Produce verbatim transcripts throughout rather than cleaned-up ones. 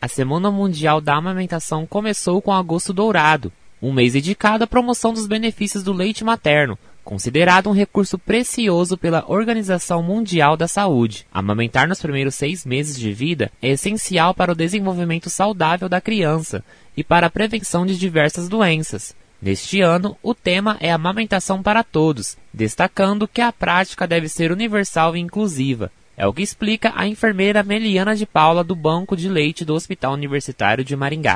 A Semana Mundial da Amamentação começou com Agosto Dourado, um mês dedicado à promoção dos benefícios do leite materno, considerado um recurso precioso pela Organização Mundial da Saúde. Amamentar nos primeiros seis meses de vida é essencial para o desenvolvimento saudável da criança e para a prevenção de diversas doenças. Neste ano, o tema é amamentação para todos, destacando que a prática deve ser universal e inclusiva. É o que explica a enfermeira Meliana de Paula do Banco de Leite do Hospital Universitário de Maringá.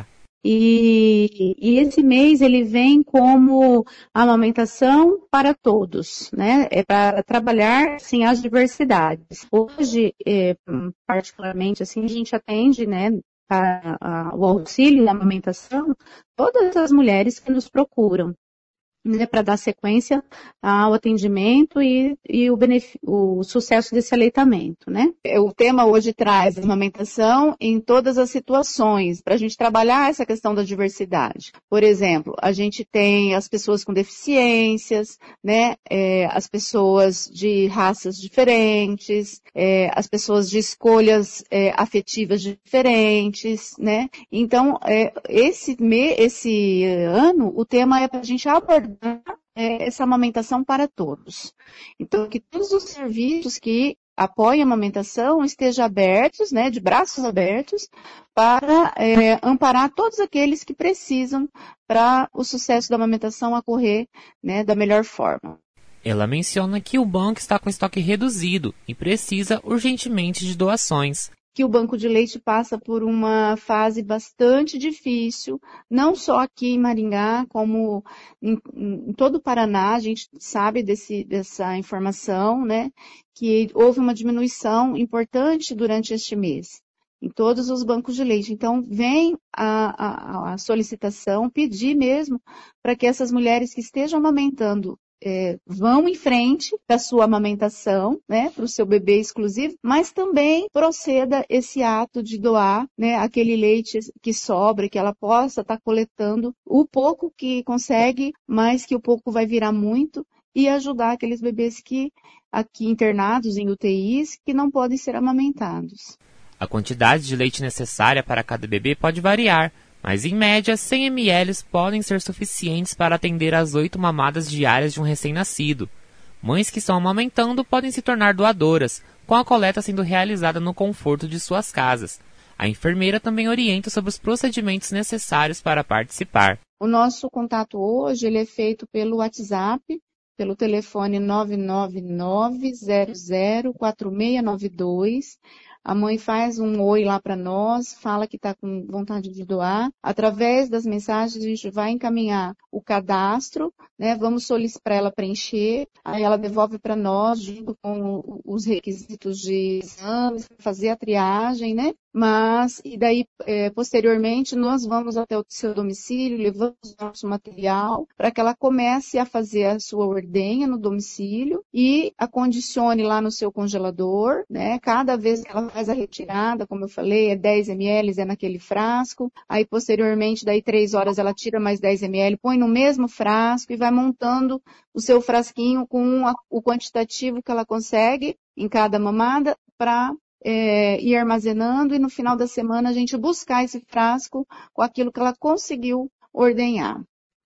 E, e esse mês ele vem como amamentação para todos, né? É para trabalhar, sim, as diversidades. Hoje, é, particularmente, assim, a gente atende, né, para a, o auxílio da amamentação, todas as mulheres que nos procuram, né, para dar sequência ao atendimento e, e o, benef- o sucesso desse aleitamento, né? O tema hoje traz amamentação em todas as situações, para a gente trabalhar essa questão da diversidade. Por exemplo, a gente tem as pessoas com deficiências, né? É, as pessoas de raças diferentes, é, as pessoas de escolhas é, afetivas diferentes, né? Então, é, esse, me, esse ano, o tema é para a gente abordar essa amamentação para todos. Então, que todos os serviços que apoiem a amamentação estejam abertos, né, de braços abertos, para é, amparar todos aqueles que precisam para o sucesso da amamentação ocorrer, né, da melhor forma. Ela menciona que o banco está com estoque reduzido e precisa urgentemente de doações. Que o banco de leite passa por uma fase bastante difícil, não só aqui em Maringá, como em, em todo o Paraná, a gente sabe desse, dessa informação, né, que houve uma diminuição importante durante este mês, em todos os bancos de leite. Então, vem a, a, a solicitação, pedir mesmo, para que essas mulheres que estejam amamentando É, vão em frente da sua amamentação, né, para o seu bebê exclusivo, mas também proceda esse ato de doar, né, aquele leite que sobra, que ela possa estar tá coletando o pouco que consegue, mas que o pouco vai virar muito, e ajudar aqueles bebês que aqui internados em U T Is que não podem ser amamentados. A quantidade de leite necessária para cada bebê pode variar, mas em média cem mililitros podem ser suficientes para atender às oito mamadas diárias de um recém-nascido. Mães que estão amamentando podem se tornar doadoras, com a coleta sendo realizada no conforto de suas casas. A enfermeira também orienta sobre os procedimentos necessários para participar. O nosso contato hoje ele é feito pelo WhatsApp, pelo telefone nove nove nove, zero zero, quatro seis nove dois. A mãe faz um oi lá para nós, fala que está com vontade de doar. Através das mensagens, a gente vai encaminhar o cadastro, né? Vamos solicitar para ela preencher, aí ela devolve para nós, junto com os requisitos de exames, fazer a triagem, né? Mas, e daí, é, posteriormente, nós vamos até o seu domicílio, levamos o nosso material para que ela comece a fazer a sua ordenha no domicílio e acondicione lá no seu congelador, né? Cada vez que ela faz a retirada, como eu falei, é dez mililitros, é naquele frasco. Aí, posteriormente, daí três horas ela tira mais dez mililitros, põe no mesmo frasco e vai montando o seu frasquinho com a, o quantitativo que ela consegue em cada mamada para É, ir armazenando e no final da semana a gente buscar esse frasco com aquilo que ela conseguiu ordenhar.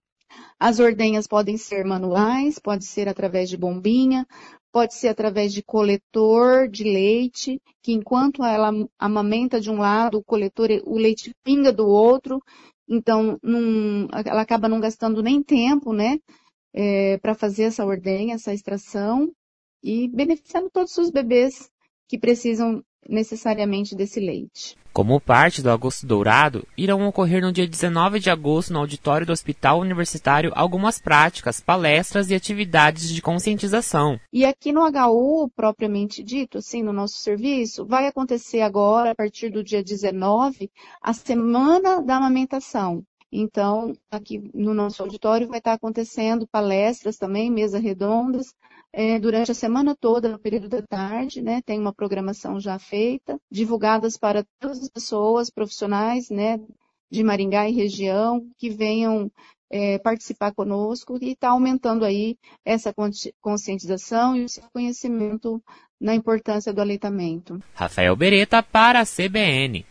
As ordenhas podem ser manuais, pode ser através de bombinha, pode ser através de coletor de leite, que enquanto ela amamenta de um lado, o coletor, o leite pinga do outro, então não, ela acaba não gastando nem tempo, né, é, para fazer essa ordenha, essa extração, e beneficiando todos os bebês que precisam necessariamente desse leite. Como parte do Agosto Dourado, irão ocorrer no dia dezenove de agosto no auditório do Hospital Universitário algumas práticas, palestras e atividades de conscientização. E aqui no H U, propriamente dito, assim, no nosso serviço, vai acontecer agora, a partir do dia dezenove, a Semana da Amamentação. Então, aqui no nosso auditório vai estar acontecendo palestras também, mesas redondas, é, durante a semana toda, no período da tarde, né, tem uma programação já feita, divulgadas para todas as pessoas, profissionais, né, de Maringá e região, que venham é, participar conosco e está aumentando aí essa conscientização e o seu conhecimento na importância do aleitamento. Rafael Beretta para a C B N.